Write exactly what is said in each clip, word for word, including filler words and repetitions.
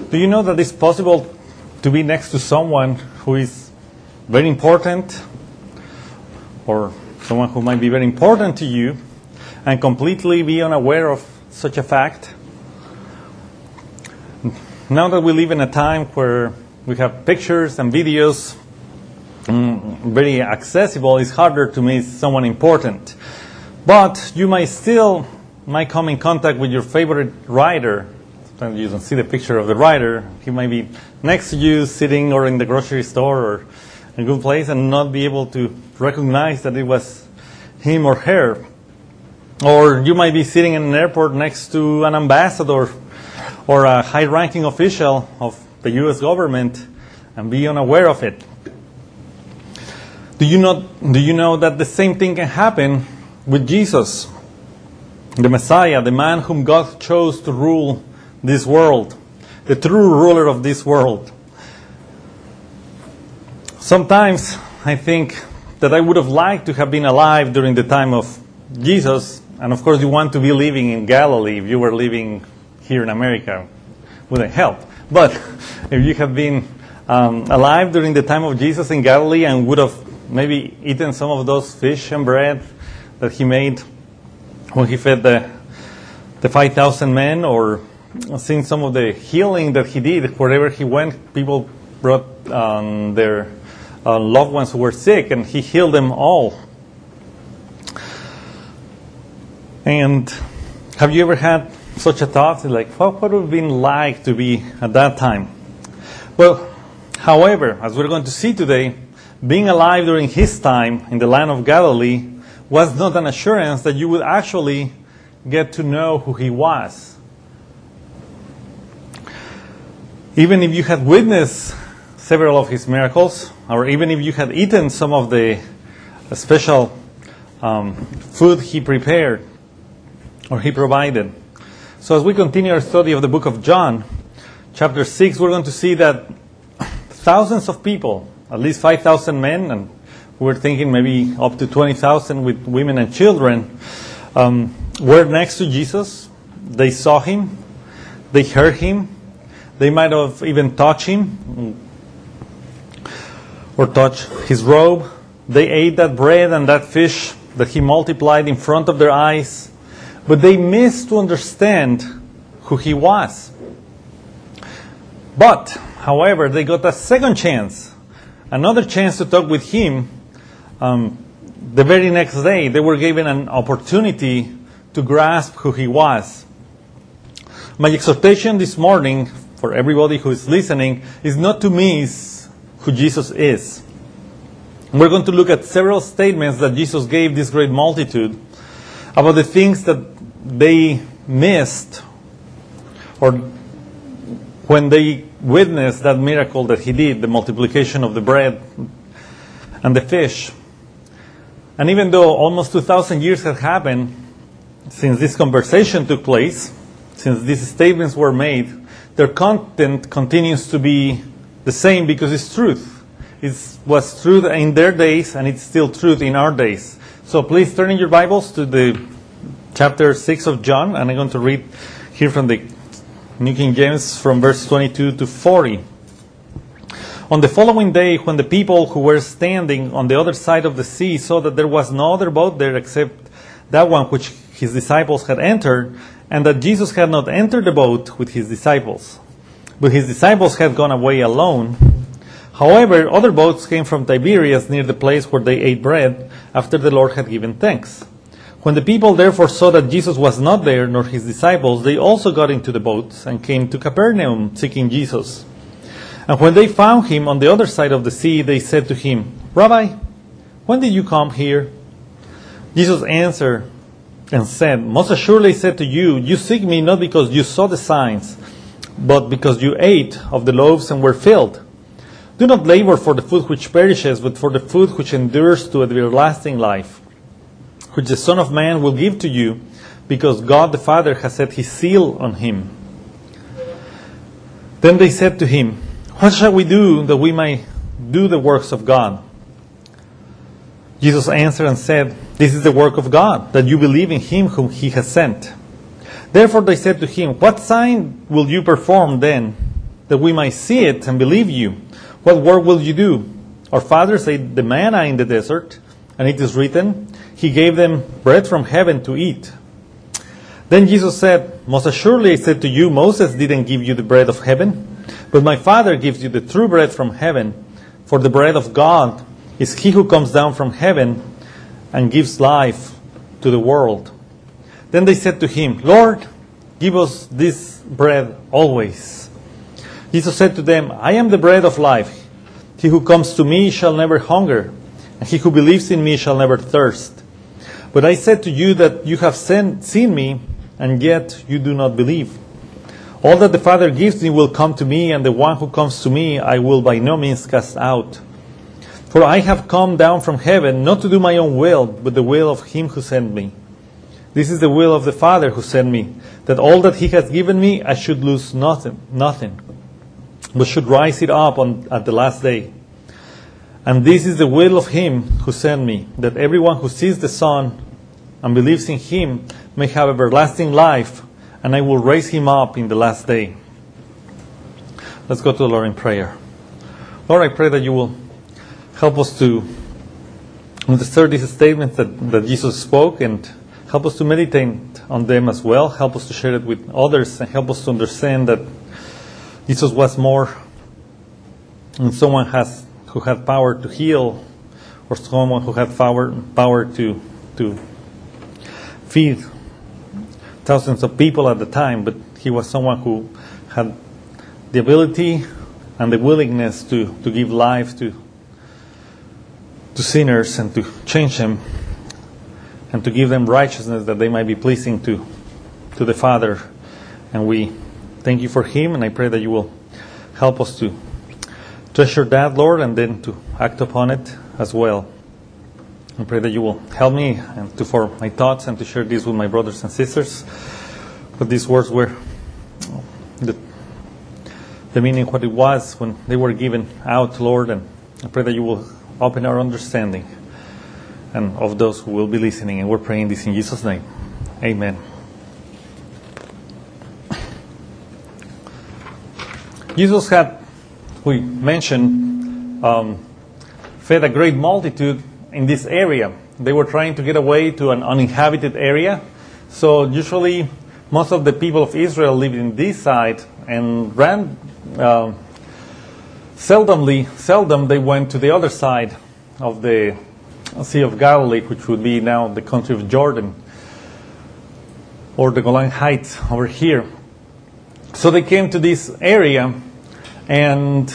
Do you know that it's possible to be next to someone who is very important, or someone who might be very important to you, and completely be unaware of such a fact? Now that we live in a time where we have pictures and videos mm, very accessible, it's harder to miss someone important. But you might still might come in contact with your favorite writer. Sometimes you don't see the picture of the writer. He might be next to you, sitting or in the grocery store or in a good place, and not be able to recognize that it was him or her. Or you might be sitting in an airport next to an ambassador or a high-ranking official of the U S government and be unaware of it. Do you not, do you know that the same thing can happen with Jesus, the Messiah, the man whom God chose to rule this world, the true ruler of this world? Sometimes I think that I would have liked to have been alive during the time of Jesus, and of course you want to be living in Galilee. If you were living here in America, wouldn't help. But if you have been um, alive during the time of Jesus in Galilee and would have maybe eaten some of those fish and bread that he made when he fed the the five thousand men, or seen some of the healing that he did wherever he went, people brought um, their uh, loved ones who were sick, and he healed them all. And have you ever had such a thought, like, what would it have been like to be at that time? Well, however, as we're going to see today, being alive during his time in the land of Galilee was not an assurance that you would actually get to know who he was. Even if you had witnessed several of his miracles, or even if you had eaten some of the special um, food he prepared or he provided. So as we continue our study of the book of John, chapter six, we're going to see that thousands of people, at least five thousand men, and we're thinking maybe up to twenty thousand with women and children, um, were next to Jesus. They saw him. They heard him. They might have even touched him or touched his robe. They ate that bread and that fish that he multiplied in front of their eyes. But they missed to understand who he was. But, however, they got a second chance, another chance to talk with him. Um, the very next day, they were given an opportunity to grasp who he was. My exhortation this morning, for everybody who is listening, is not to miss who Jesus is. We're going to look at several statements that Jesus gave this great multitude about the things that they missed, or when they witnessed that miracle that he did, the multiplication of the bread and the fish. And even though almost two thousand years have happened since this conversation took place, since these statements were made, their content continues to be the same because it's truth. It was truth in their days, and it's still truth in our days. So please turn in your Bibles to the chapter six of John, and I'm going to read here from the New King James from verse twenty-two to forty. On the following day, when the people who were standing on the other side of the sea saw that there was no other boat there except that one which his disciples had entered, and that Jesus had not entered the boat with his disciples, but his disciples had gone away alone. However, other boats came from Tiberias near the place where they ate bread after the Lord had given thanks. When the people therefore saw that Jesus was not there, nor his disciples, they also got into the boats and came to Capernaum, seeking Jesus. And when they found him on the other side of the sea, they said to him, Rabbi, when did you come here? Jesus answered and said, Most assuredly I said to you, you seek me not because you saw the signs, but because you ate of the loaves and were filled. Do not labor for the food which perishes, but for the food which endures to everlasting life, which the Son of Man will give to you, because God the Father has set his seal on him. Then they said to him, What shall we do that we may do the works of God? Jesus answered and said, This is the work of God, that you believe in him whom he has sent. Therefore they said to him, What sign will you perform then, that we might see it and believe you. What work will you do? Our fathers ate the manna in the desert, and it is written, He gave them bread from heaven to eat. Then Jesus said, Most assuredly I said to you, Moses didn't give you the bread of heaven, but my Father gives you the true bread from heaven. For the bread of God is he who comes down from heaven and gives life to the world. Then they said to him, Lord, give us this bread always. Jesus said to them, I am the bread of life. He who comes to me shall never hunger, and he who believes in me shall never thirst. But I said to you that you have seen me, and yet you do not believe. All that the Father gives me will come to me, and the one who comes to me I will by no means cast out. For I have come down from heaven, not to do my own will, but the will of him who sent me. This is the will of the Father who sent me, that all that he has given me I should lose nothing, nothing, but should rise it up on, at the last day. And this is the will of him who sent me, that everyone who sees the Son and believes in him may have everlasting life, and I will raise him up in the last day. Let's go to the Lord in prayer. Lord, I pray that you will help us to understand these statements that, that Jesus spoke, and help us to meditate on them as well. Help us to share it with others, and help us to understand that Jesus was more than someone has who had power to heal, or someone who had power power to to feed thousands of people at the time, but he was someone who had the ability and the willingness to, to give life to to sinners and to change them and to give them righteousness that they might be pleasing to to the Father. And we thank you for him, and I pray that you will help us to treasure that, Lord, and then to act upon it as well. I pray that you will help me and to form my thoughts and to share this with my brothers and sisters. But these words were the, the meaning, what it was when they were given out, Lord. And I pray that you will open our understanding and of those who will be listening. And we're praying this in Jesus' name. Amen. Jesus had, we mentioned, um, fed a great multitude in this area. They were trying to get away to an uninhabited area. So usually most of the people of Israel lived in this side, and ran, uh, seldomly, seldom they went to the other side of the Sea of Galilee, which would be now the country of Jordan, or the Golan Heights over here. So they came to this area, and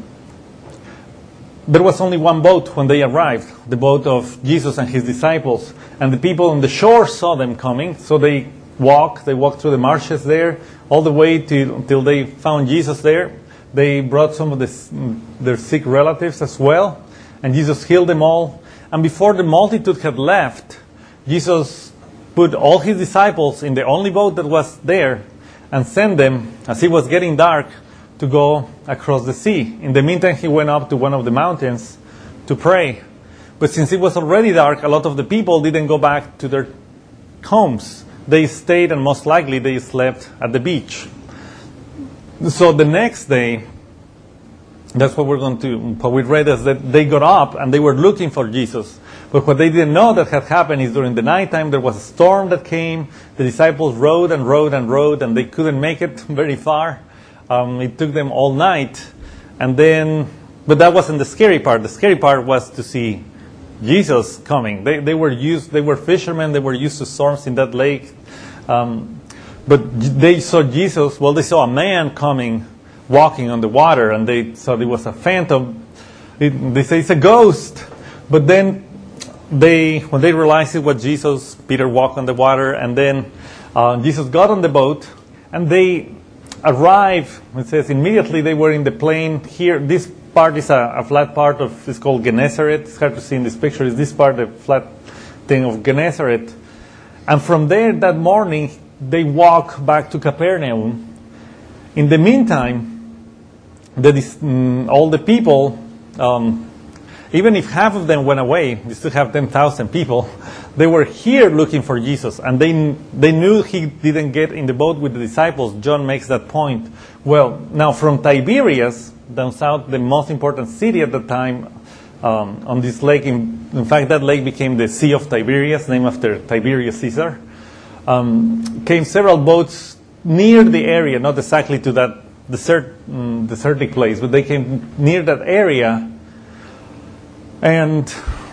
there was only one boat when they arrived, the boat of Jesus and his disciples. And the people on the shore saw them coming, so they walked, they walked through the marshes there, all the way to, until they found Jesus there. They brought some of the, their sick relatives as well, and Jesus healed them all. And before the multitude had left, Jesus put all his disciples in the only boat that was there, and sent them, as it was getting dark, to go across the sea. In the meantime, he went up to one of the mountains to pray. But since it was already dark, a lot of the people didn't go back to their homes. They stayed, and most likely they slept at the beach. So the next day, that's what we're going to, what we read is that they got up and they were looking for Jesus. But what they didn't know that had happened is during the nighttime there was a storm that came. The disciples rowed and rowed and rowed, and they couldn't make it very far. Um, it took them all night. And then, but that wasn't the scary part. The scary part was to see Jesus coming. They they were used, they were fishermen, they were used to storms in that lake. Um, but they saw Jesus, well, they saw a man coming, walking on the water, and they thought it was a phantom. It, they say it's a ghost. But then they, when they realized it was Jesus, Peter walked on the water, and then uh, Jesus got on the boat, and they arrived, it says immediately they were in the plain here. This part is a, a flat part of, it's called Gennesaret. It's hard to see in this picture. Is this part, the flat thing of Gennesaret. And from there that morning, they walk back to Capernaum. In the meantime, the, um, all the people, um, even if half of them went away, you still have ten thousand people. They were here looking for Jesus, and they they knew he didn't get in the boat with the disciples. John makes that point. Well, now from Tiberias, down south, the most important city at the time, um, on this lake, in, in fact, that lake became the Sea of Tiberias, named after Tiberius Caesar, um, came several boats near the area, not exactly to that desert, um, desertic place, but they came near that area, and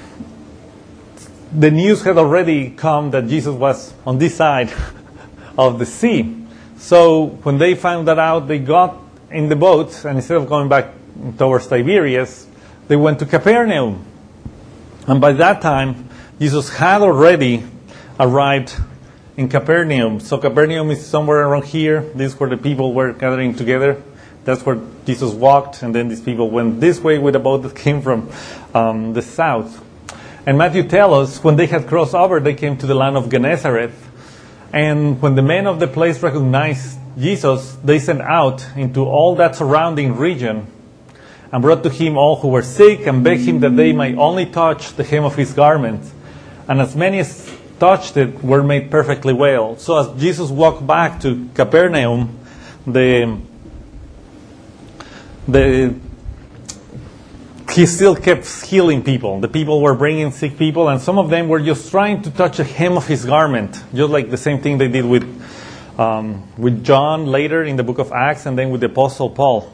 the news had already come that Jesus was on this side of the sea. So when they found that out, they got in the boat, and instead of going back towards Tiberias, they went to Capernaum. And by that time, Jesus had already arrived in Capernaum. So Capernaum is somewhere around here. This is where the people were gathering together. That's where Jesus walked, and then these people went this way with a boat that came from um, the south. And Matthew tells us when they had crossed over, they came to the land of Gennesaret. And when the men of the place recognized Jesus, they sent out into all that surrounding region and brought to him all who were sick and begged him that they might only touch the hem of his garment. And as many as touched it were made perfectly well. So as Jesus walked back to Capernaum, the the he still kept healing people. The people were bringing sick people, and some of them were just trying to touch the hem of his garment, just like the same thing they did with um, with John later in the book of Acts, and then with the Apostle Paul.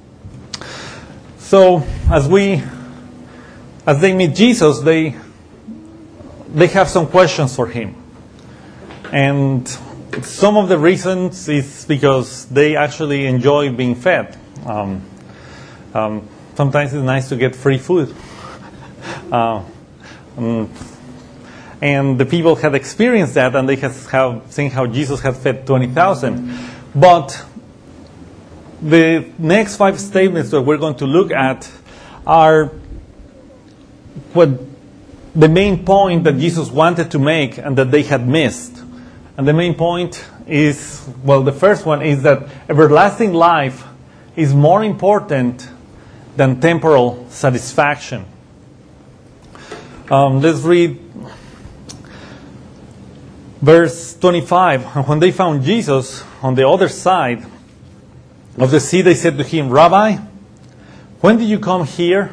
So as we as they meet Jesus, they they have some questions for him, and some of the reasons is because they actually enjoy being fed. Um, um, Sometimes it's nice to get free food. Uh, um, and the people had experienced that, and they have, have seen how Jesus had fed twenty thousand. But the next five statements that we're going to look at are what the main point that Jesus wanted to make and that they had missed. And the main point is, well, the first one is that everlasting life is more important than temporal satisfaction. Um, let's read verse twenty-five. And when they found Jesus on the other side of the sea, they said to him, "Rabbi, when did you come here?"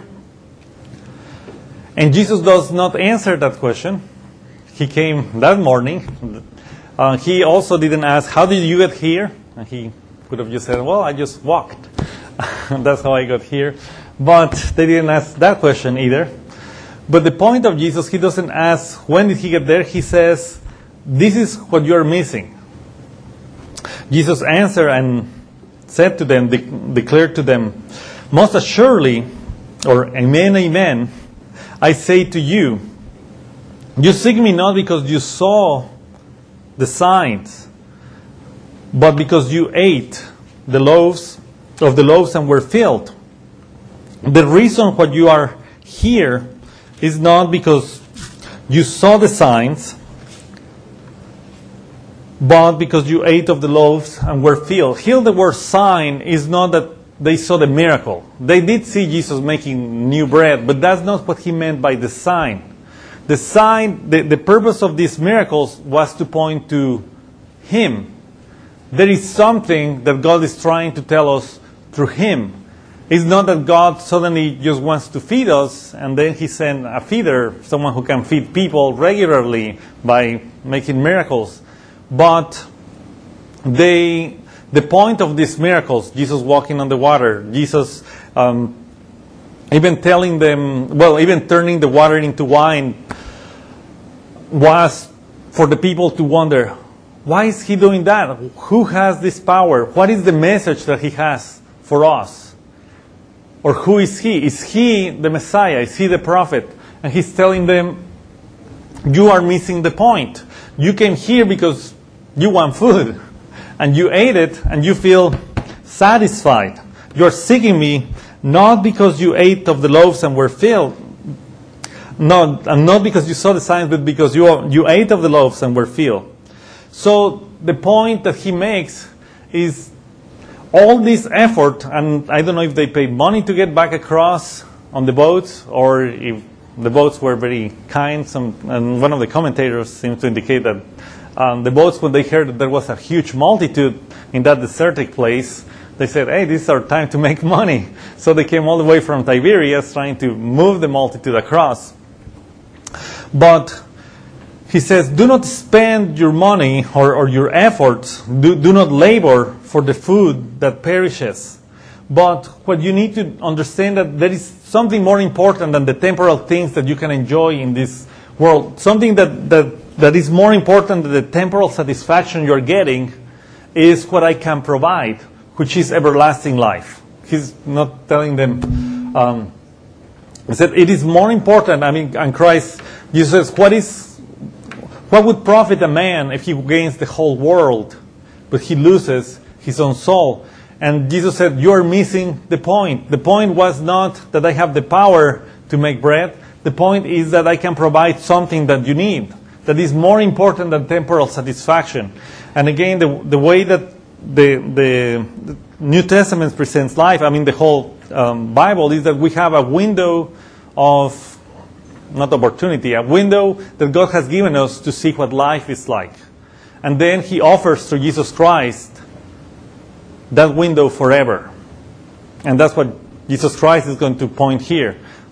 And Jesus does not answer that question. He came that morning. Uh, he also didn't ask, "How did you get here?" And he could have just said, "Well, I just walked. That's how I got here." But they didn't ask that question either. But the point of Jesus, he doesn't ask, when did he get there? He says, this is what you're missing. Jesus answered and said to them, de- declared to them, "Most assuredly," or amen, amen, "I say to you, you seek me not because you saw the signs, but because you ate the loaves of the loaves and were filled. The reason why you are here is not because you saw the signs, but because you ate of the loaves and were filled." Here the word sign is not that they saw the miracle. They did see Jesus making new bread, but that's not what he meant by the sign. The sign, the, the purpose of these miracles was to point to him. There is something that God is trying to tell us through him. It's not that God suddenly just wants to feed us and then he sent a feeder, someone who can feed people regularly by making miracles. But they, the point of these miracles, Jesus walking on the water, Jesus um, even telling them, well, even turning the water into wine, was for the people to wonder, why is he doing that? Who has this power? What is the message that he has for us? Or who is he? Is he the Messiah? Is he the prophet? And he's telling them, you are missing the point. You came here because you want food. And you ate it and you feel satisfied. You're seeking me not because you ate of the loaves and were filled. Not, and not because you saw the signs, but because you, you ate of the loaves and were filled. So the point that he makes is all this effort, and I don't know if they paid money to get back across on the boats, or if the boats were very kind. Some, and one of the commentators seems to indicate that um, the boats, when they heard that there was a huge multitude in that desertic place, they said, hey, this is our time to make money. So they came all the way from Tiberias trying to move the multitude across. But he says, do not spend your money or, or your efforts, do, do not labor for the food that perishes. But what you need to understand that there is something more important than the temporal things that you can enjoy in this world. Something that, that, that is more important than the temporal satisfaction you're getting is what I can provide, which is everlasting life. He's not telling them, um, he said it is more important. I mean, and Christ, Jesus says, what is, what would profit a man if he gains the whole world, but he loses his own soul? And Jesus said, you're missing the point. The point was not that I have the power to make bread. The point is that I can provide something that you need, that is more important than temporal satisfaction. And again, the, the way that the, the, the New Testament presents life, I mean the whole um, Bible, is that we have a window of, not opportunity, a window that God has given us to see what life is like. And then He offers through Jesus Christ that window forever. And that's what Jesus Christ is going to point here.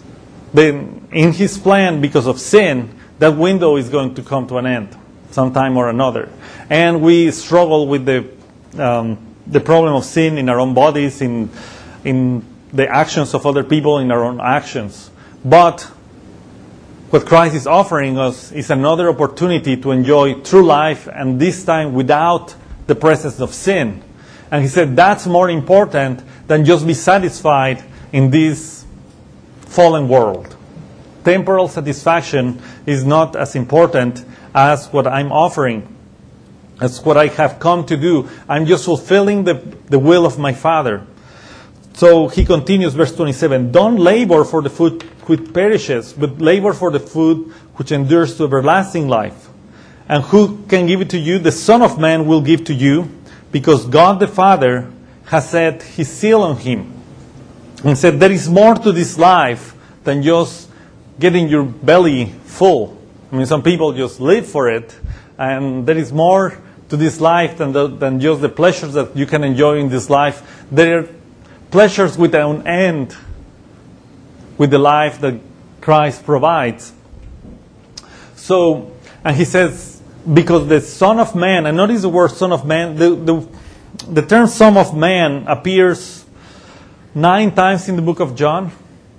Then in His plan, because of sin, that window is going to come to an end sometime or another. And we struggle with the um, the problem of sin in our own bodies, in in the actions of other people, in our own actions. But what Christ is offering us is another opportunity to enjoy true life, and this time without the presence of sin. And He said that's more important than just be satisfied in this fallen world. Temporal satisfaction is not as important as what I'm offering. That's what I have come to do. I'm just fulfilling the, the will of my Father. So He continues, verse twenty-seven, don't labor for the food which perishes, but labor for the food which endures to everlasting life. And who can give it to you? The Son of Man will give to you, because God the Father has set His seal on Him. And said, there is more to this life than just getting your belly full. I mean, some people just live for it, and there is more to this life than, the, than just the pleasures that you can enjoy in this life. There are pleasures without end with the life that Christ provides. So, and He says, because the Son of Man, and notice the word Son of Man, the, the, the term Son of Man appears nine times in the book of John.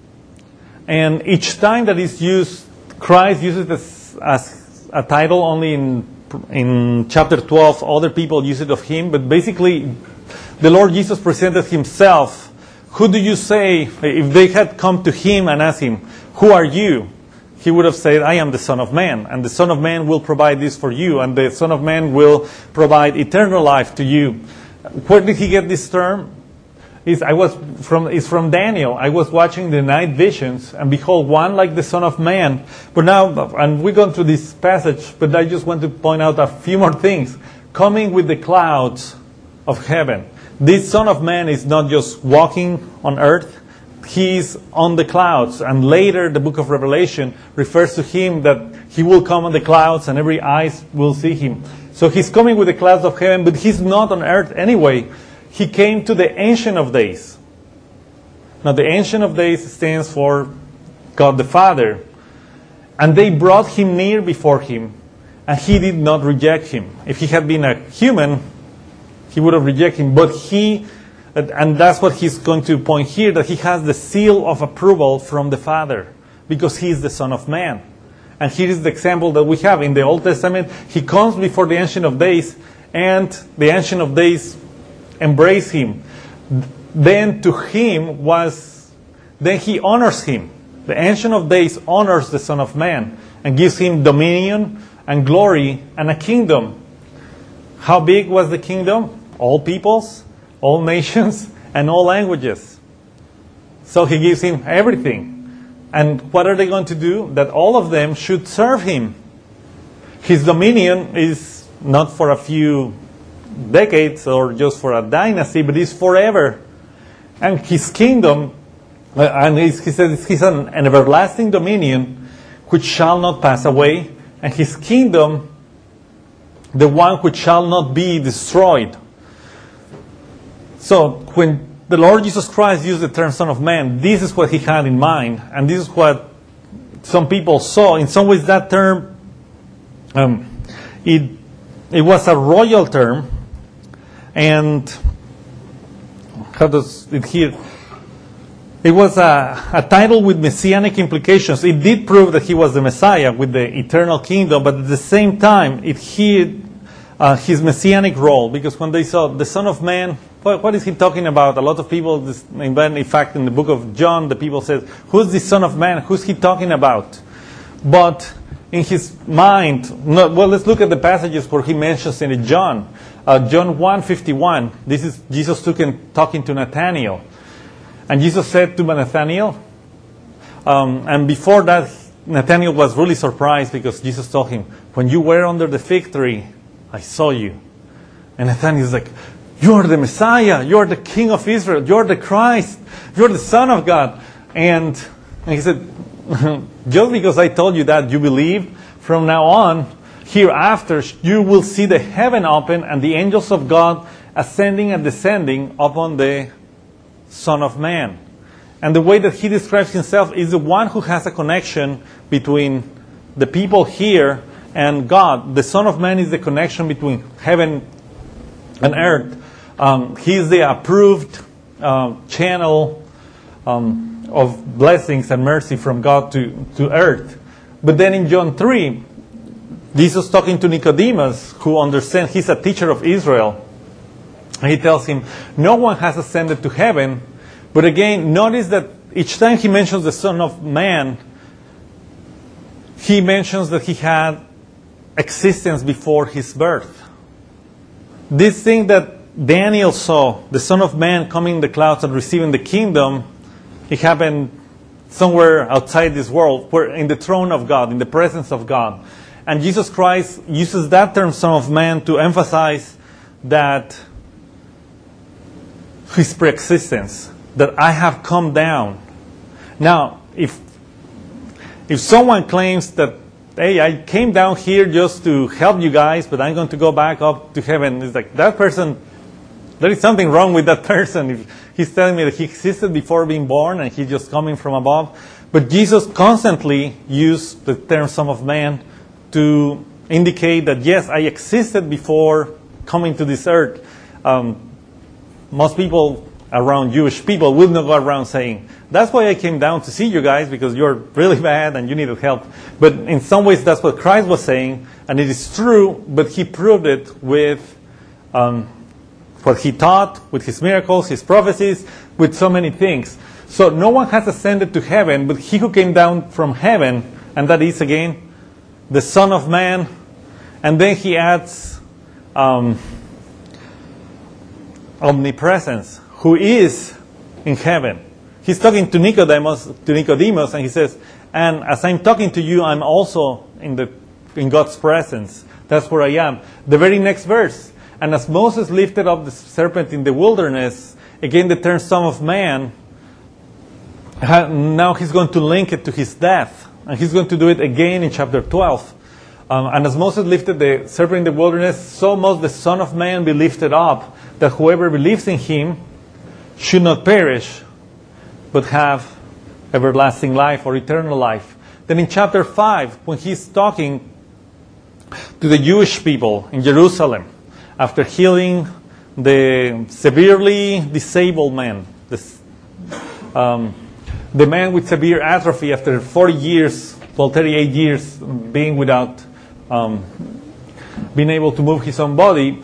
And each time that is used, Christ uses it as, as a title. Only in in chapter twelve, other people use it of Him. But basically, the Lord Jesus presented Himself. Who do you say, if they had come to Him and asked Him, who are you? He would have said, I am the Son of Man. And the Son of Man will provide this for you. And the Son of Man will provide eternal life to you. Where did He get this term? Is I was from is from Daniel. I was watching the night visions, and behold, one like the Son of Man. But now, and we're going through this passage, but I just want to point out a few more things. Coming with the clouds of heaven. This Son of Man is not just walking on earth. He's on the clouds. And later, the book of Revelation refers to Him that He will come on the clouds and every eye will see Him. So He's coming with the clouds of heaven, but He's not on earth anyway. He came to the Ancient of Days. Now, the Ancient of Days stands for God the Father. And they brought Him near before Him, and He did not reject Him. If He had been a human, He would have rejected Him. But He, and that's what He's going to point here, that He has the seal of approval from the Father, because He is the Son of Man. And here is the example that we have in the Old Testament. He comes before the Ancient of Days, and the Ancient of Days embrace Him. Then to Him was, then He honors Him. The Ancient of Days honors the Son of Man and gives Him dominion and glory and a kingdom. How big was the kingdom? All peoples, all nations, and all languages. So He gives Him everything. And what are they going to do? That all of them should serve Him. His dominion is not for a few decades or just for a dynasty, but it's forever. And His kingdom And he says he's an, an everlasting dominion which shall not pass away, and his kingdom the one which shall not be destroyed. So when the Lord Jesus Christ used the term Son of Man, this is what he had in mind, and this is what some people saw. In some ways that term, um, it, it was a royal term, and how does it here? It was a, a title with messianic implications. It did prove that he was the Messiah with the eternal kingdom, but at the same time, it hid uh, his messianic role, because when they saw the Son of Man, what, what is he talking about? A lot of people, this, in fact, in the book of John, the people said, who's the Son of Man? Who's he talking about? But in his mind, no, well, let's look at the passages where he mentions in John. Uh, John one fifty-one, this is Jesus talking to Nathanael. And Jesus said to Nathanael, um, and before that, Nathanael was really surprised because Jesus told him, when you were under the fig tree, I saw you. And Nathanael is like, you are the Messiah, you are the King of Israel, you are the Christ, you are the Son of God. And, and he said, just because I told you that, you believe, from now on, hereafter, you will see the heaven open and the angels of God ascending and descending upon the Son of Man. And the way that he describes himself is the one who has a connection between the people here and God. The Son of Man is the connection between heaven and earth. Um, he is the approved uh, channel um, of blessings and mercy from God to, to earth. But then in John three, Jesus talking to Nicodemus, who understands he's a teacher of Israel, and he tells him, no one has ascended to heaven. But again, notice that each time he mentions the Son of Man, he mentions that he had existence before his birth. This thing that Daniel saw, the Son of Man coming in the clouds and receiving the kingdom, it happened somewhere outside this world, where in the throne of God, in the presence of God. And Jesus Christ uses that term, Son of Man, to emphasize that his preexistence, that I have come down. Now, if if someone claims that, hey, I came down here just to help you guys, but I'm going to go back up to heaven, it's like, that person, there is something wrong with that person. If he's telling me that he existed before being born and he's just coming from above. But Jesus constantly used the term Son of Man to indicate that, yes, I existed before coming to this earth. Um, Most people around Jewish people would not go around saying, that's why I came down to see you guys, because you're really bad and you needed help. But in some ways, that's what Christ was saying, and it is true, but he proved it with um, what he taught, with his miracles, his prophecies, with so many things. So no one has ascended to heaven, but he who came down from heaven, and that is, again, the Son of Man. And then he adds Um, omnipresence, who is in heaven. He's talking to Nicodemus, to Nicodemus, and he says, and as I'm talking to you, I'm also in the in God's presence. That's where I am. The very next verse, and as Moses lifted up the serpent in the wilderness, again the term Son of Man, now he's going to link it to his death, and he's going to do it again in chapter twelve. Um, and as Moses lifted the serpent in the wilderness, so must the Son of Man be lifted up, that whoever believes in him should not perish, but have everlasting life or eternal life. Then in chapter five, when he's talking to the Jewish people in Jerusalem, after healing the severely disabled man, the, um, the man with severe atrophy after forty years, well, thirty-eight years being without um, being able to move his own body,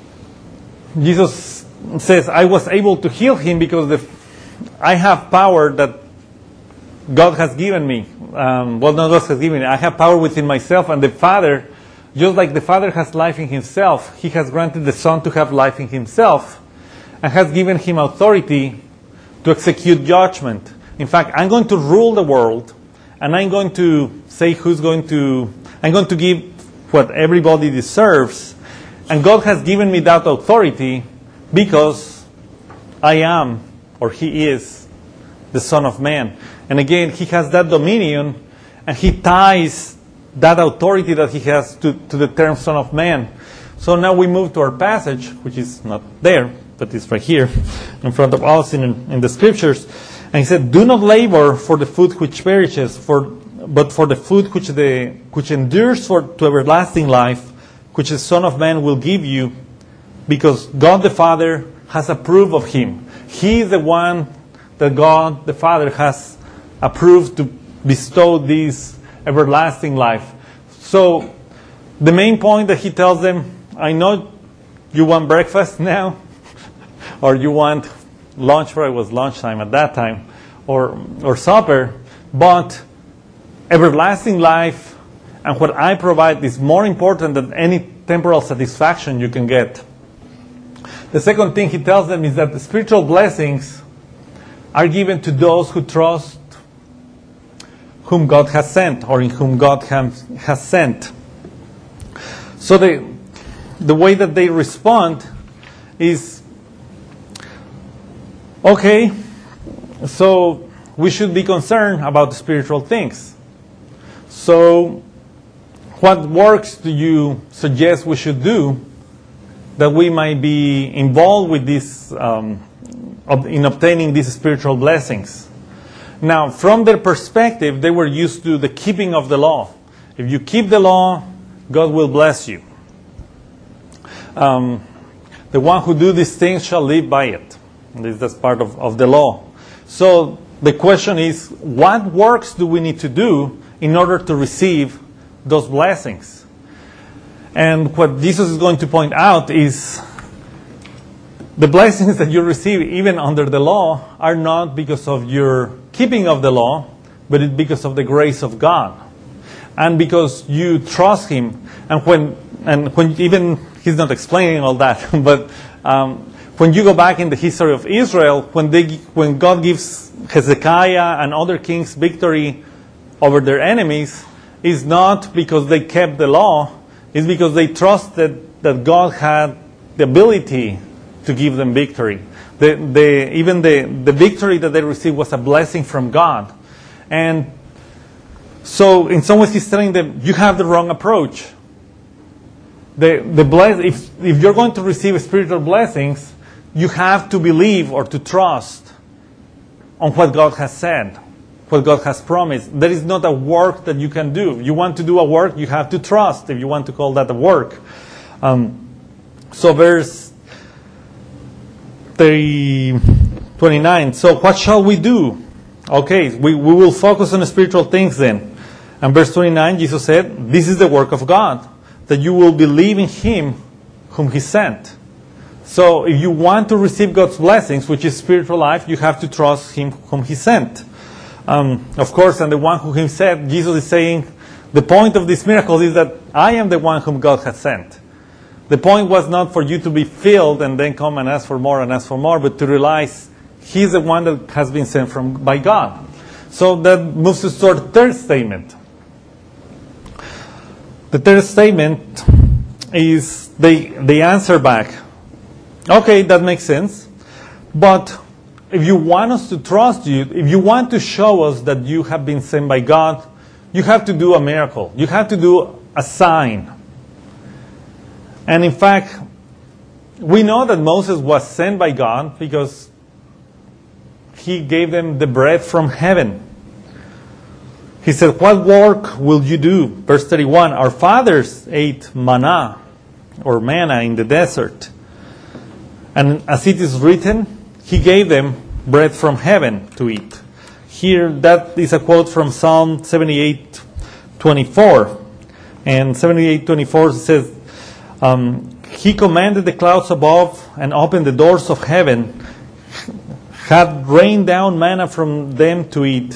Jesus says, I was able to heal him because the, I have power that God has given me. Um, well, not God has given me. I have power within myself, and the Father, just like the Father has life in himself, he has granted the Son to have life in himself, and has given him authority to execute judgment. In fact, I'm going to rule the world, and I'm going to say who's going to, I'm going to give what everybody deserves. And God has given me that authority because I am, or he is, the Son of Man. And again, he has that dominion, and he ties that authority that he has to, to the term Son of Man. So now we move to our passage, which is not there, but it's right here in front of us in, in the scriptures. And he said, do not labor for the food which perishes, for, but for the food which, the, which endures for, to everlasting life, which the Son of Man will give you, because God the Father has approved of him. He is the one that God the Father has approved to bestow this everlasting life. So the main point that he tells them, I know you want breakfast now, or you want lunch, for it was lunchtime at that time, or or supper, but everlasting life and what I provide is more important than any temporal satisfaction you can get. The second thing he tells them is that the spiritual blessings are given to those who trust whom God has sent, or in whom God has, has sent. So the, the way that they respond is, okay, so we should be concerned about the spiritual things. So what works do you suggest we should do that we might be involved with this, um, in obtaining these spiritual blessings? Now, from their perspective, they were used to the keeping of the law. If you keep the law, God will bless you. Um, the one who do these things shall live by it. This, that's part of, of the law. So the question is, what works do we need to do in order to receive those blessings? And what Jesus is going to point out is the blessings that you receive even under the law are not because of your keeping of the law, but it's because of the grace of God. And because you trust him. And when and when even he's not explaining all that, but um, when you go back in the history of Israel, when they when God gives Hezekiah and other kings victory over their enemies, it's not because they kept the law, it's because they trusted that God had the ability to give them victory. The, the, even the, the victory that they received was a blessing from God. And so in some ways he's telling them, you have the wrong approach. The, the bless, if, if you're going to receive spiritual blessings, you have to believe or to trust on what God has said, what God has promised. There is not a work that you can do. If you want to do a work, you have to trust, if you want to call that a work. Um, so verse twenty-nine. So what shall we do? Okay, we, we will focus on the spiritual things then. And verse twenty-nine, Jesus said, this is the work of God, that you will believe in him whom he sent. So if you want to receive God's blessings, which is spiritual life, you have to trust him whom he sent. Um, of course, and the one whom he sent, Jesus is saying, the point of this miracle is that I am the one whom God has sent. The point was not for you to be filled and then come and ask for more and ask for more, but to realize he's the one that has been sent from by God. So that moves us to our third statement. The third statement is they, they answer back. Okay, that makes sense. But if you want us to trust you, if you want to show us that you have been sent by God, you have to do a miracle. You have to do a sign. And in fact, we know that Moses was sent by God because he gave them the bread from heaven. He said, what work will you do? Verse thirty-one, our fathers ate manna or manna in the desert. And as it is written, he gave them bread from heaven to eat. Here, that is a quote from Psalm seventy-eight twenty-four. And seventy-eight twenty-four says, um, he commanded the clouds above and opened the doors of heaven, had rained down manna from them to eat,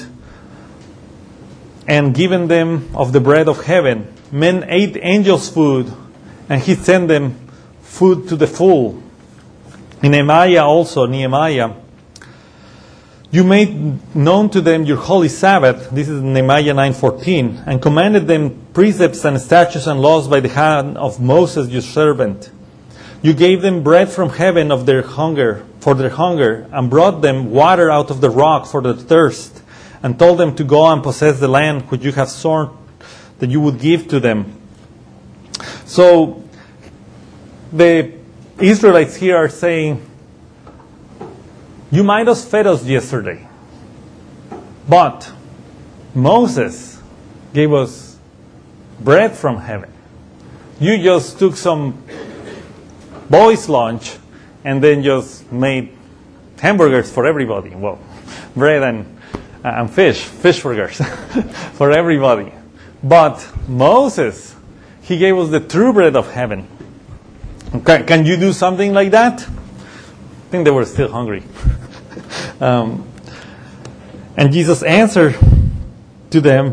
and given them of the bread of heaven. Men ate angels' food, and he sent them food to the full. In Nehemiah also, Nehemiah, you made known to them your holy Sabbath, this is Nehemiah nine fourteen, and commanded them precepts and statutes and laws by the hand of Moses your servant. You gave them bread from heaven of their hunger, for their hunger, and brought them water out of the rock for their thirst, and told them to go and possess the land which you have sworn that you would give to them. So the Israelites here are saying, you might have fed us yesterday, but Moses gave us bread from heaven. You just took some boys' lunch and then just made hamburgers for everybody. Well, bread and, and fish, fish burgers for everybody. But Moses, he gave us the true bread of heaven. Okay, can you do something like that? I think they were still hungry. um, and Jesus answered to them,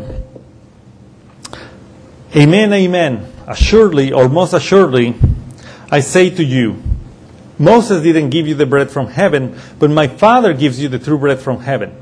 Amen, amen. Assuredly, or most assuredly, I say to you, Moses didn't give you the bread from heaven, but my Father gives you the true bread from heaven.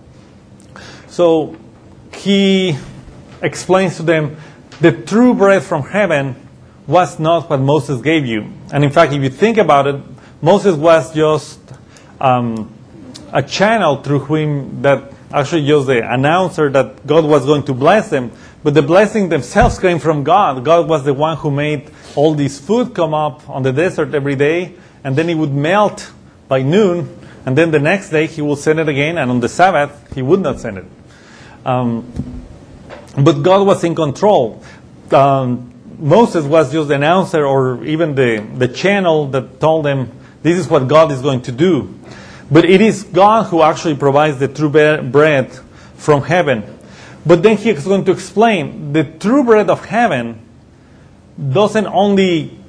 So he explains to them, the true bread from heaven was not what Moses gave you. And in fact, if you think about it, Moses was just um, a channel through whom that actually just the announcer that God was going to bless them. But the blessing themselves came from God. God was the one who made all this food come up on the desert every day, and then it would melt by noon, and then the next day he will send it again, and on the Sabbath he would not send it. Um, but God was in control. Um, Moses was just the announcer, or even the, the channel that told them, this is what God is going to do. But it is God who actually provides the true bread from heaven. But then he is going to explain, the true bread of heaven doesn't only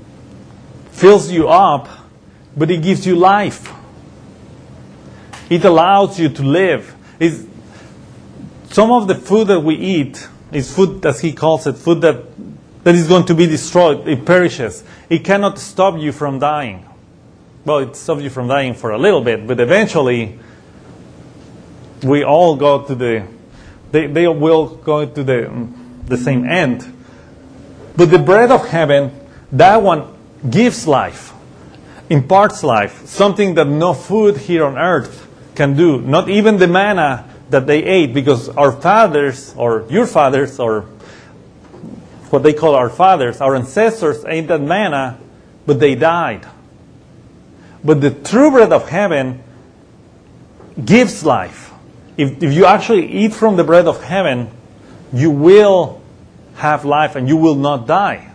fills you up, but it gives you life. It allows you to live. It's, some of the food that we eat is food, as he calls it, food that, that is going to be destroyed. It perishes. It cannot stop you from dying. Well, it stops you from dying for a little bit, but eventually we all go to the, they, they will go to the, the same end. But the bread of heaven, that one gives life, imparts life, something that no food here on earth can do. Not even the manna that they ate, because our fathers, or your fathers, or what they call our fathers, our ancestors ate that manna, but they died. But the true bread of heaven gives life. If, if you actually eat from the bread of heaven, you will have life and you will not die.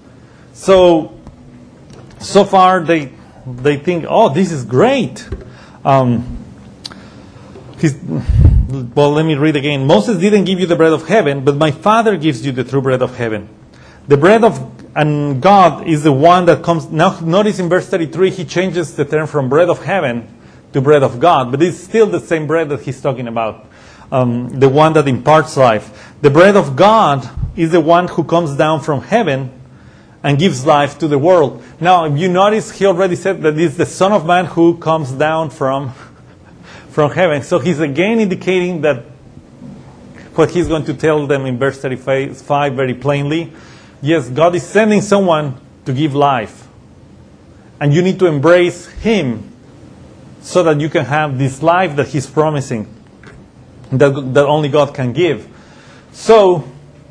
So, so far they they think, oh, this is great. Um, he's, well, let me read again. Moses didn't give you the bread of heaven, but my Father gives you the true bread of heaven. The bread of and God is the one that comes. Now, notice in verse thirty-three, he changes the term from bread of heaven to bread of God, but it's still the same bread that he's talking about, um, the one that imparts life. The bread of God is the one who comes down from heaven and gives life to the world. Now, if you notice, he already said that it's the Son of Man who comes down from, from heaven. So he's again indicating that what he's going to tell them in verse thirty-five very plainly. Yes, God is sending someone to give life. And you need to embrace him so that you can have this life that he's promising, that, that only God can give. So,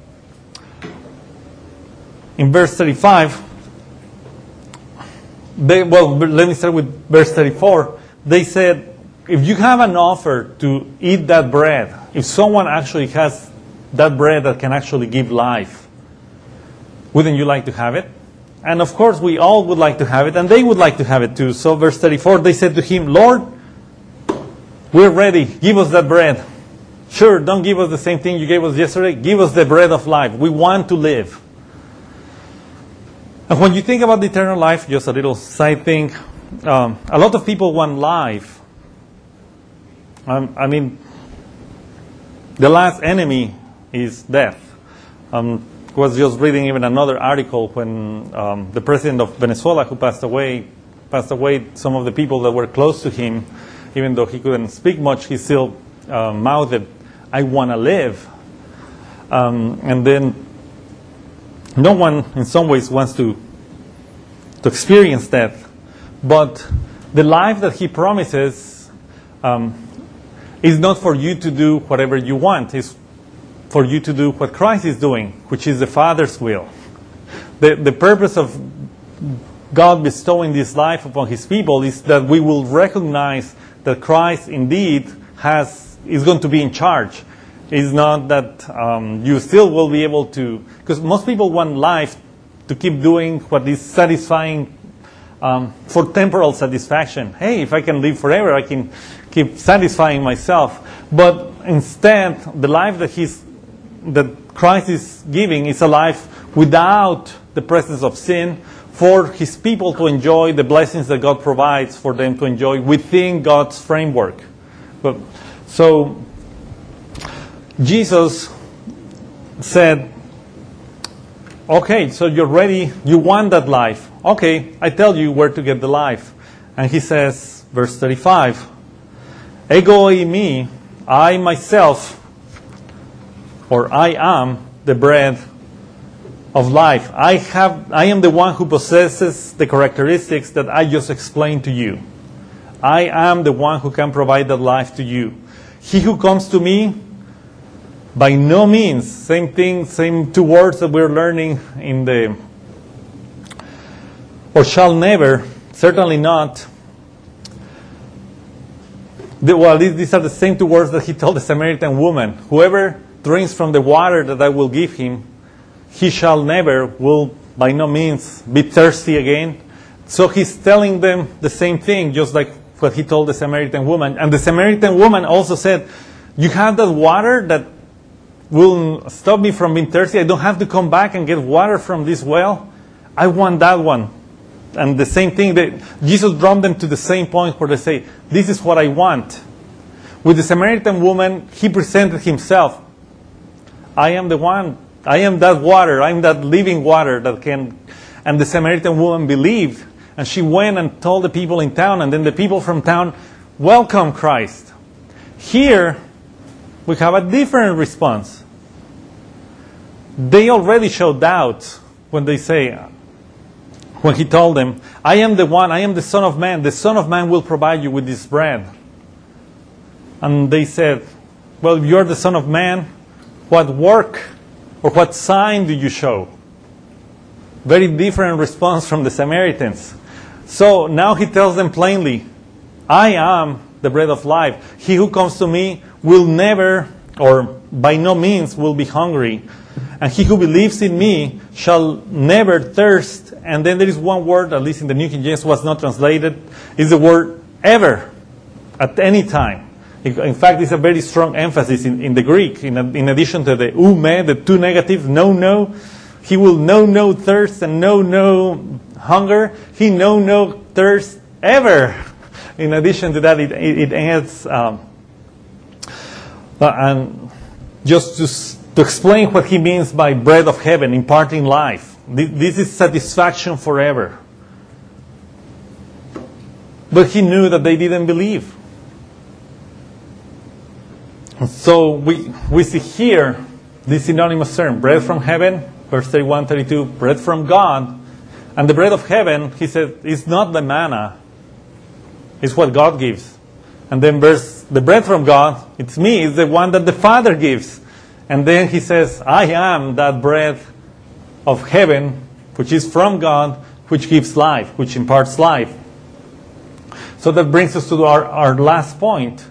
in verse thirty-five, they, well, let me start with verse thirty-four. They said, if you have an offer to eat that bread, if someone actually has that bread that can actually give life, wouldn't you like to have it? And of course, we all would like to have it, and they would like to have it too. So verse thirty-four, they said to him, Lord, we're ready. Give us that bread. Sure, don't give us the same thing you gave us yesterday. Give us the bread of life. We want to live. And when you think about the eternal life, just a little side thing, um, a lot of people want life. Um, I mean, the last enemy is death. Um, I was just reading even another article when um, the president of Venezuela, who passed away, passed away, some of the people that were close to him, even though he couldn't speak much, he still uh, mouthed, I want to live. Um, and then no one, in some ways, wants to to experience death. But the life that he promises um, is not for you to do whatever you want. It's for you to do what Christ is doing, which is the Father's will. The, the purpose of God bestowing this life upon his people is that we will recognize that Christ indeed has is going to be in charge. It's not that um, you still will be able to, because most people want life to keep doing what is satisfying um, for temporal satisfaction. Hey, if I can live forever, I can keep satisfying myself. But instead, the life that he's that Christ is giving is a life without the presence of sin, for his people to enjoy the blessings that God provides for them to enjoy within God's framework. But, so, Jesus said, okay, so you're ready, you want that life. Okay, I tell you where to get the life. And he says, verse thirty-five, Ego eimi, I myself, or I am the bread of life. I have, I am the one who possesses the characteristics that I just explained to you. I am the one who can provide that life to you. He who comes to me, by no means, same thing, same two words that we're learning in the, or shall never, certainly not. The, well, these, these are the same two words that he told the Samaritan woman. Whoever drinks from the water that I will give him, he shall never, will by no means be thirsty again. So he's telling them the same thing, just like what he told the Samaritan woman. And the Samaritan woman also said, you have that water that will stop me from being thirsty. I don't have to come back and get water from this well. I want that one. And the same thing, that Jesus brought them to the same point where they say, this is what I want. With the Samaritan woman, he presented himself. I am the one. I am that water. I am that living water that can... And the Samaritan woman believed. And she went and told the people in town. And then the people from town welcomed Christ. Here, we have a different response. They already show doubt when they say, when he told them, I am the one, I am the Son of Man. The Son of Man will provide you with this bread. And they said, well, if you're the Son of Man, what work or what sign do you show? Very different response from the Samaritans. So now he tells them plainly, I am the bread of life. He who comes to me will never, or by no means will be hungry. And he who believes in me shall never thirst. And then there is one word, at least in the New King James was not translated, is the word ever, at any time. In fact, it's a very strong emphasis in, in the Greek, in, in addition to the ume, the two negative, no, no. He will know no thirst and know no hunger. He know no thirst ever. In addition to that, it, it, it adds, um, and just to, to explain what he means by bread of heaven, imparting life. This, this is satisfaction forever. But he knew that they didn't believe. So we, we see here this synonymous term, bread from heaven, verse thirty-one, thirty-two, bread from God. And the bread of heaven, he said, is not the manna. It's what God gives. And then verse, the bread from God, it's me, it's the one that the Father gives. And then he says, I am that bread of heaven, which is from God, which gives life, which imparts life. So that brings us to our, our last point.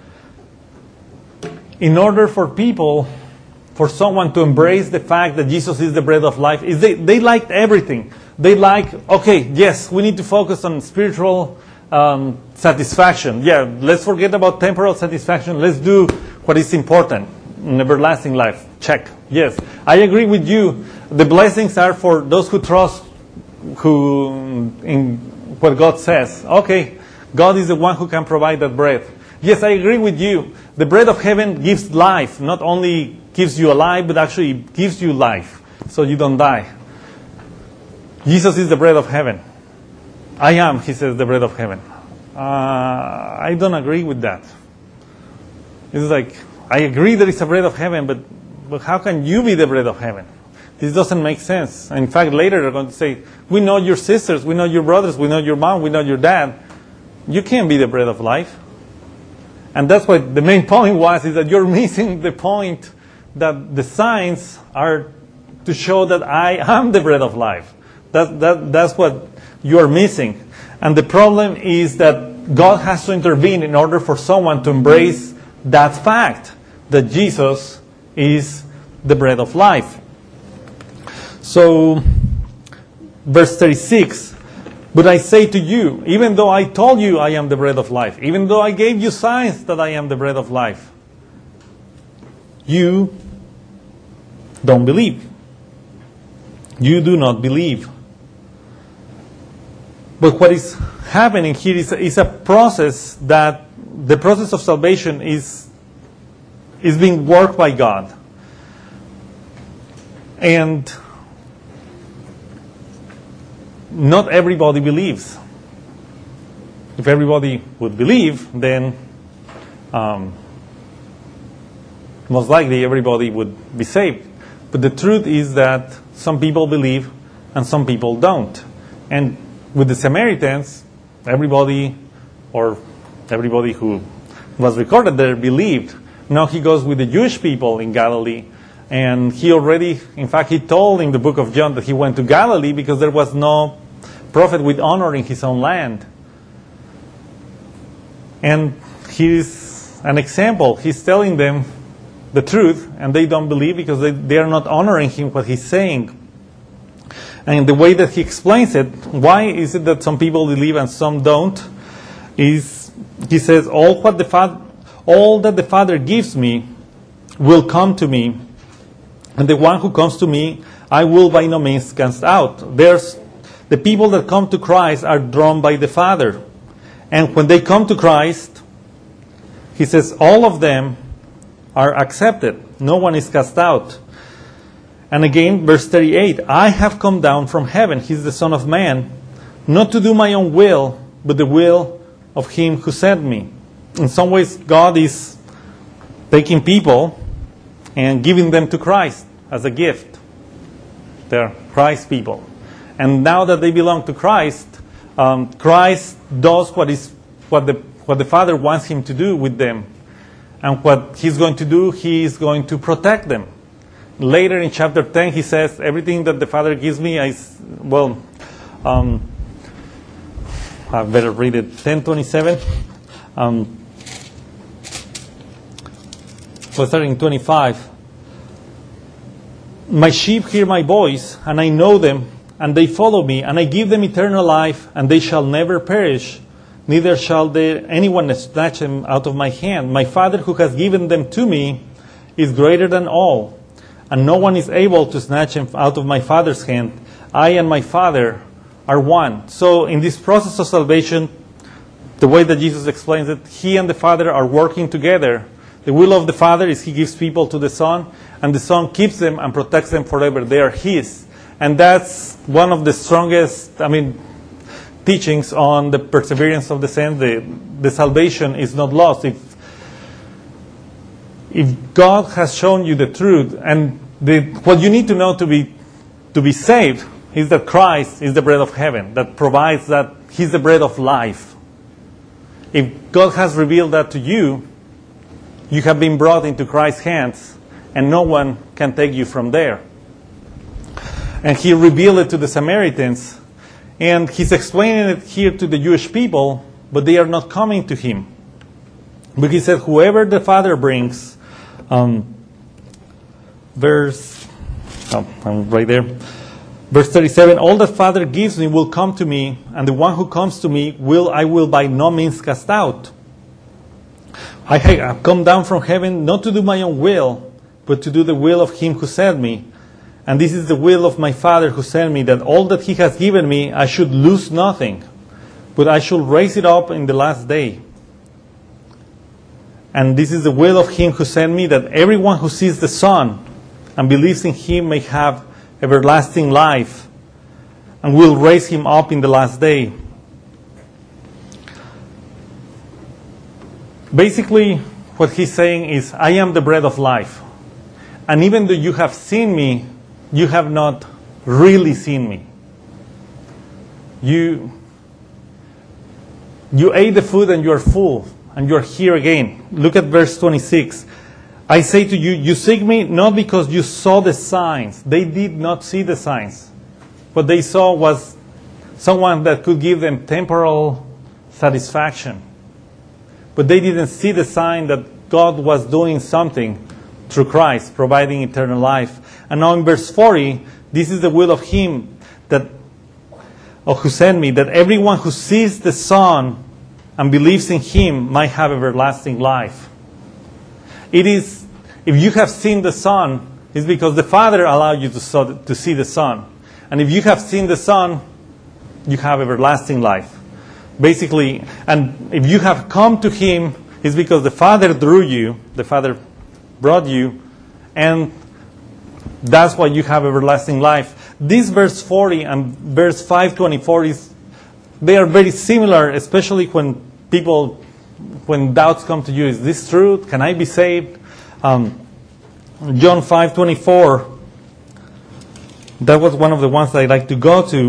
In order for people, for someone to embrace the fact that Jesus is the bread of life, is they, they liked everything. They like, okay, yes, we need to focus on spiritual um, satisfaction. Yeah, let's forget about temporal satisfaction. Let's do what is important. An everlasting life. Check. Yes, I agree with you. The blessings are for those who trust who in what God says. Okay, God is the one who can provide that bread. Yes, I agree with you. The bread of heaven gives life. Not only gives you alive, but actually gives you life. So you don't die. Jesus is the bread of heaven. I am, he says, the bread of heaven. Uh, I don't agree with that. It's like, I agree that it's a bread of heaven, but, but how can you be the bread of heaven? This doesn't make sense. In fact, later they're going to say, we know your sisters, we know your brothers, we know your mom, we know your dad. you can't be the bread of life. And that's what the main point was, is that you're missing the point that the signs are to show that I am the bread of life. That, that, that's what you're missing. And the problem is that God has to intervene in order for someone to embrace that fact, that Jesus is the bread of life. So, verse thirty-six, but I say to you, even though I told you I am the bread of life, even though I gave you signs that I am the bread of life, you don't believe. You do not believe. But what is happening here is, is a process that the process of salvation is, is being worked by God. And not everybody believes. If everybody would believe, then um, most likely everybody would be saved. But the truth is that some people believe and some people don't. And with the Samaritans, everybody, or everybody who was recorded there, believed. Now he goes with the Jewish people in Galilee. And he already, in fact, he told in the book of John that he went to Galilee because there was no prophet with honor in his own land. And he's an example. He's telling them the truth, and they don't believe because they, they are not honoring him, what he's saying. And the way that he explains it, why is it that some people believe and some don't, is he says, all what the fa- all that the Father gives me will come to me, and the one who comes to me I will by no means cast out. There's the people that come to Christ are drawn by the Father. And when they come to Christ, he says all of them are accepted. No one is cast out. And again, verse thirty-eight, I have come down from heaven, he's the Son of Man, not to do my own will, but the will of him who sent me. In some ways, God is taking people and giving them to Christ as a gift. They're Christ people. And now that they belong to Christ, um, Christ does what is what the what the Father wants him to do with them. And what he's going to do, he is going to protect them. Later in chapter ten, he says, everything that the Father gives me, I, well, um, I better read it, ten twenty-seven. Um, well, starting in twenty-five. My sheep hear my voice, and I know them, and they follow me, and I give them eternal life, and they shall never perish, neither shall there anyone snatch them out of my hand. My Father who has given them to me is greater than all, and no one is able to snatch him out of my Father's hand. I and my Father are one. So in this process of salvation, the way that Jesus explains it, he and the Father are working together. The will of the Father is he gives people to the Son, and the Son keeps them and protects them forever. They are his. And that's one of the strongest, I mean, teachings on the perseverance of the saints. The, the salvation is not lost. If If God has shown you the truth, and the, what you need to know to be to be saved is that Christ is the bread of heaven, that provides that he's the bread of life. If God has revealed that to you, you have been brought into Christ's hands, and no one can take you from there. And he revealed it to the Samaritans, and he's explaining it here to the Jewish people, but they are not coming to him. But he said, whoever the Father brings, um, verse, oh, I'm right there. Verse thirty-seven, all that Father gives me will come to me, and the one who comes to me will I will by no means cast out. I have come down from heaven not to do my own will, but to do the will of him who sent me. And this is the will of my Father who sent me, that all that he has given me I should lose nothing, but I should raise it up in the last day. And this is the will of him who sent me, that everyone who sees the Son and believes in him may have everlasting life, and will raise him up in the last day. Basically, what he's saying is, I am the bread of life. And even though you have seen me, you have not really seen me. You, You ate the food and you are full, and you are here again. Look at verse twenty-six. I say to you, you seek me not because you saw the signs. They did not see the signs. What they saw was someone that could give them temporal satisfaction. But they didn't see the sign that God was doing something through Christ, providing eternal life. And now in verse forty, this is the will of Him that, or who sent me, that everyone who sees the Son and believes in Him might have everlasting life. It is, if you have seen the Son, it's because the Father allowed you to, saw, to see the Son. And if you have seen the Son, you have everlasting life. Basically, and if you have come to Him, it's because the Father drew you, the Father brought you, and that's why you have everlasting life. This verse forty and verse five twenty-four, is, they are very similar, especially when people, when doubts come to you. Is this true? Can I be saved? Um, John five twenty-four, that was one of the ones that I like to go to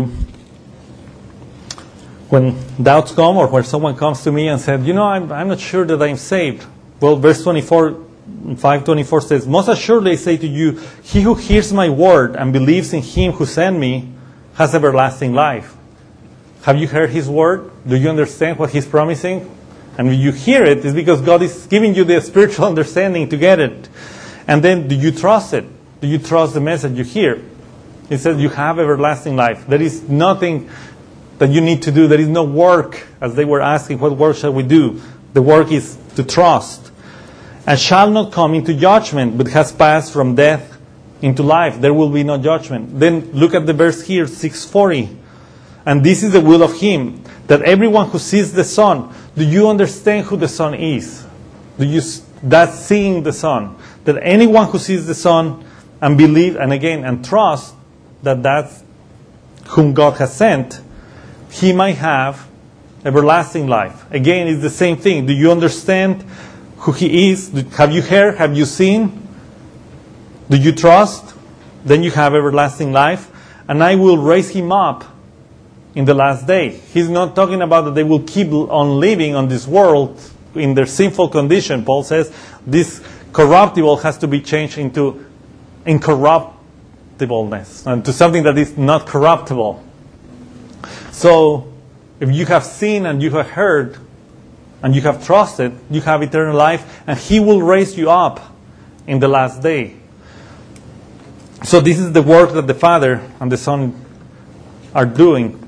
when doubts come, or when someone comes to me and said, you know, I'm, I'm not sure that I'm saved. Well, verse twenty-four, five twenty-four says, most assuredly I say to you, he who hears my word and believes in Him who sent me has everlasting life. Have you heard His word? Do you understand what He's promising? And when you hear it, it's because God is giving you the spiritual understanding to get it. And then, do you trust it? Do you trust the message you hear? It says you have everlasting life. There is nothing that you need to do. There is no work, as they were asking, what work shall we do? The work is to trust. And shall not come into judgment, but has passed from death into life. There will be no judgment. Then look at the verse here, six forty. And this is the will of Him, that everyone who sees the Son, do you understand who the Son is? Do you, that's seeing the Son. That anyone who sees the Son and believe, and again, and trust that that's whom God has sent, he might have everlasting life. Again, it's the same thing. Do you understand who He is? Have you heard? Have you seen? Do you trust? Then you have everlasting life. And I will raise Him up in the last day. He's not talking about that they will keep on living on this world in their sinful condition. Paul says this corruptible has to be changed into incorruptibleness, and to something that is not corruptible. So, if you have seen and you have heard and you have trusted, you have eternal life, and He will raise you up in the last day. So this is the work that the Father and the Son are doing.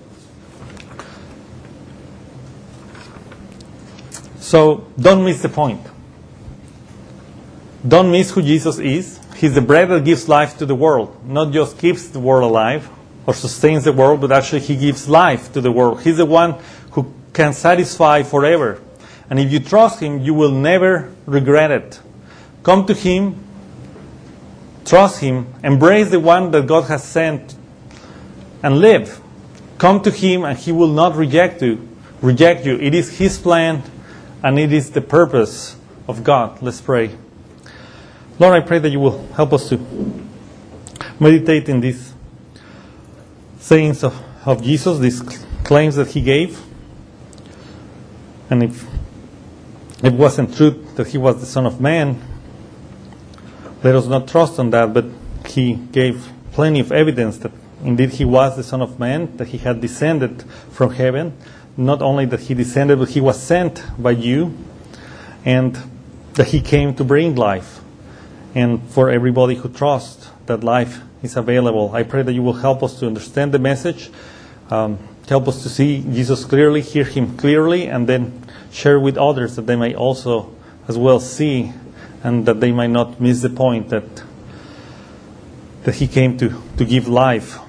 So don't miss the point. Don't miss who Jesus is. He's the bread that gives life to the world. Not just keeps the world alive or sustains the world, but actually He gives life to the world. He's the one who can satisfy forever. And if you trust Him, you will never regret it. Come to Him, trust Him, embrace the one that God has sent, and live. Come to Him and He will not reject you. Reject you. It is His plan, and it is the purpose of God. Let's pray. Lord, I pray that you will help us to meditate in these sayings of, of Jesus, these claims that He gave. And if it wasn't true that He was the Son of Man, let us not trust on that, but He gave plenty of evidence that indeed He was the Son of Man, that He had descended from heaven. Not only that He descended, but He was sent by you, and that He came to bring life. And for everybody who trusts, that life is available. I pray that you will help us to understand the message, um, help us to see Jesus clearly, hear Him clearly, and then share with others that they may also as well see, and that they might not miss the point that that He came to, to give life,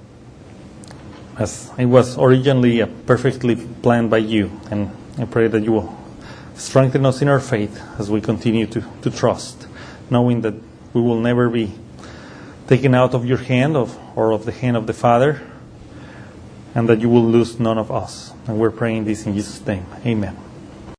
as it was originally uh, perfectly planned by you. And I pray that you will strengthen us in our faith as we continue to, to trust, knowing that we will never be taken out of your hand of, or of the hand of the Father, and that you will lose none of us. And we're praying this in Jesus' name. Amen.